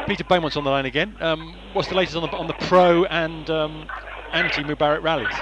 Peter Beaumont's on the line again. What's the latest on the pro and anti-Mubarak rallies?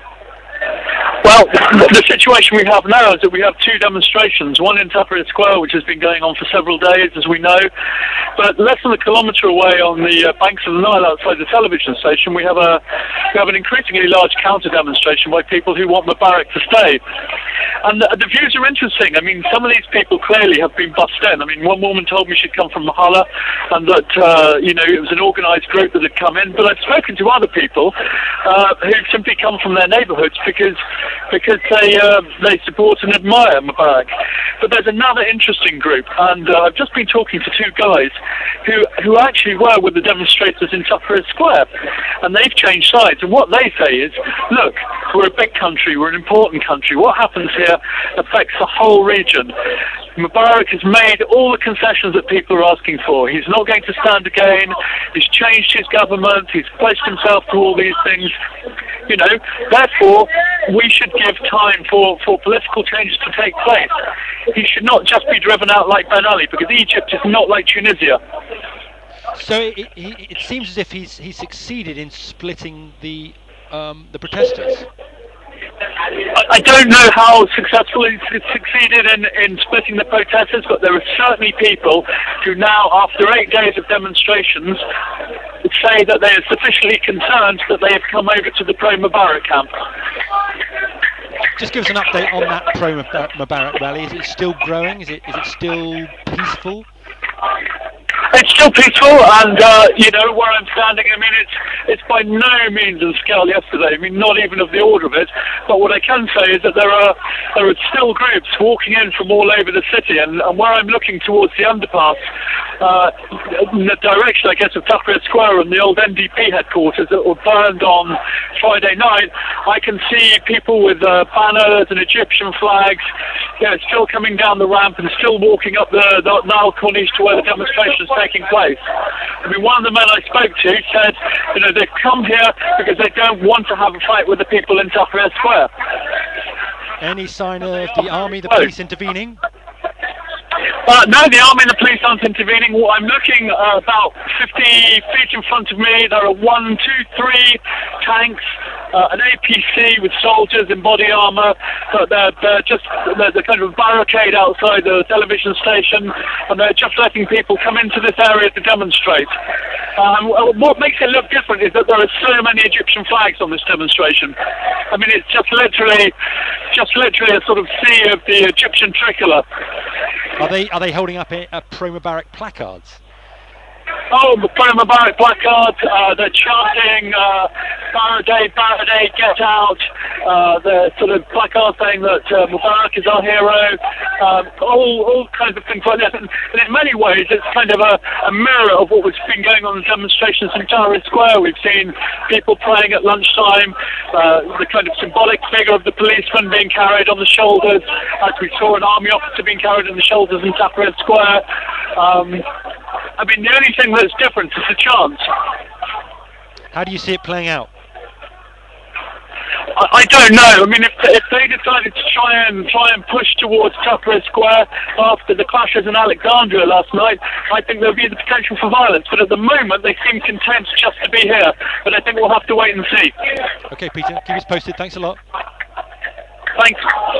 Well, the situation we have now is that we have two demonstrations, one in Tahrir Square, which has been going on for several days, as we know, but less than a kilometre away on the banks of the Nile outside the television station, we have an increasingly large counter-demonstration by people who want Mubarak to stay. And the views are interesting. I mean, some of these people clearly have been bussed in. I mean, one woman told me she'd come from Mahalla and that, it was an organised group that had come in, but I've spoken to other people who've simply come from their neighbourhoods because they support and admire Mubarak. But there's another interesting group, and I've just been talking to two guys who actually were with the demonstrators in Tahrir Square, and they've changed sides. And what they say is, look, we're a big country, we're an important country. What happens here affects the whole region. Mubarak has made all the concessions that people are asking for. He's not going to stand again. He's changed his government. He's pledged himself to all these things. Therefore, we should give time for political changes to take place. He should not just be driven out like Ben Ali, because Egypt is not like Tunisia. So it seems as if he's succeeded in splitting the protesters. I don't know how successfully it's succeeded in splitting the protesters, but there are certainly people who now, after 8 days of demonstrations, say that they are sufficiently concerned that they have come over to the pro-Mubarak camp. Just give us an update on that pro-Mubarak rally. Is it still growing? Is it still peaceful? It's still peaceful, and where I'm standing, I mean, it's by no means on scale yesterday. I mean, not even of the order of it. But what I can say is that there are still groups walking in from all over the city, and where I'm looking towards the underpass, in the direction, I guess, of Tahrir Square and the old NDP headquarters that were burned on Friday night, I can see people with banners and Egyptian flags, still coming down the ramp and still walking up the Nile Corniche to where the demonstration is taking place. I mean, one of the men I spoke to said, they've come here because they don't want to have a fight with the people in Tahrir Square. Any sign of the army, the police intervening? No, the army and the police aren't intervening. Well, I'm looking about 50 feet in front of me. There are 1, 2, 3 tanks, an APC with soldiers in body armour. There's a kind of barricade outside the television station, and they're just letting people come into this area to demonstrate. What makes it look different is that there are so many Egyptian flags on this demonstration. I mean, it's just literally a sort of sea of the Egyptian tricolour. Are they holding up pro-Mubarak placards? Oh, pro-Mubarak placards, they're chanting, Faraday, get out, they're sort of placards saying that Mubarak is our hero, all kinds of things like that. And in many ways, it's kind of a mirror of what was been going on in demonstrations in Tahrir Square. We've seen people praying at lunchtime, the kind of symbolic figure of the policeman being carried on the shoulders, as we saw an army officer being carried on the shoulders in Tahrir Square. I mean, the only thing that's different is the chance. How do you see it playing out? I don't know. I mean, if they decided to try and push towards Tahrir Square after the clashes in Alexandria last night, I think there'll be the potential for violence. But at the moment, they seem content just to be here. But I think we'll have to wait and see. Okay, Peter, keep us posted. Thanks a lot. Thanks.